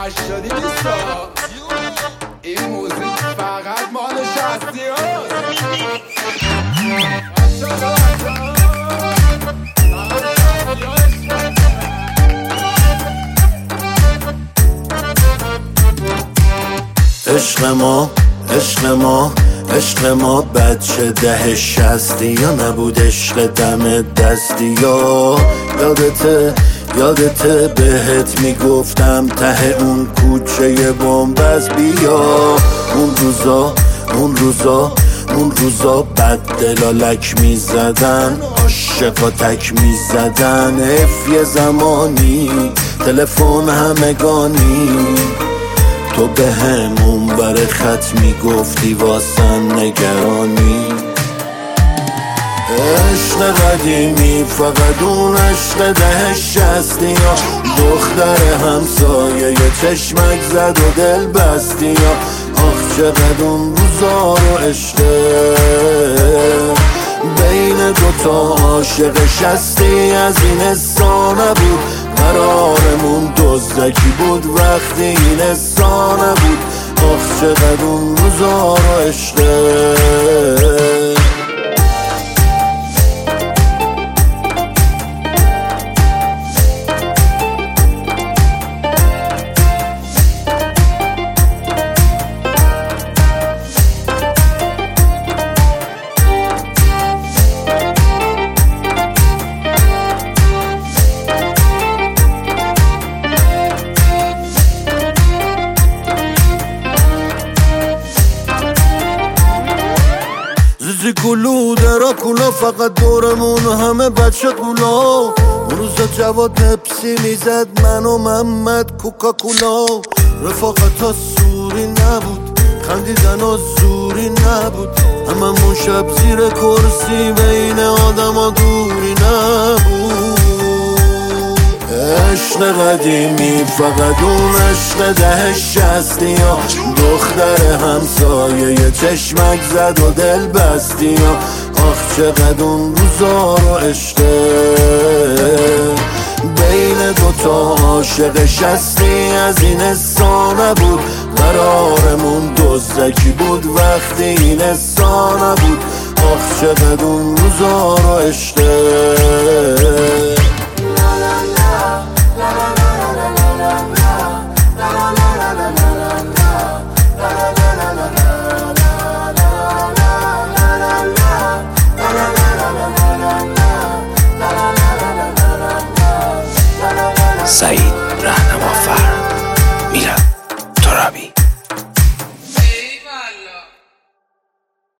80 نیستا. این موزیک فقط مال شستی هست. عشق ما بچه 10-60 یا نبود عشق دم دستی یا یادته بهت میگفتم ته اون کوچه بنبست بیا. اون روزا بد دلالک میزدن، عاشقا تک میزدن، یه زمانی تلفن همگانی، تو به همون بر خط میگفتی واسم نگرانی. عشق قدیمی فقط اون عشق 10-60 یا دختر همسایه یه چشمک زد و دل بستی یا آخ چقدر اون روزا رو عشقه بین دوتا عاشق شستی از این حسا نبود. قرارمون دزدکی بود وقتی این حسا نبود. آخ چقدر اون روزا رو عشقه. زیزی کلو دراکولا فقط دورمون همه بچه کولا. اون روزا جواد پپسی میزد من و محمد کوکاکولا. رفاقت ها سوری نبود، خندیدن ها زوری نبود، هممون شب زیر کرسی بین آدم ها دوری نبود. عشق قدیمی فقط اون عشق 10-60 یا دختر همسایه یه چشمک زد و دل بستی یا آخ چقدر اون روزا رو عشقه بین دوتا عاشق شستی از این حسا نبود. قرارمون دزدکی بود وقتی این حسا نبود. آخ چقدر اون روزا رو عشقه.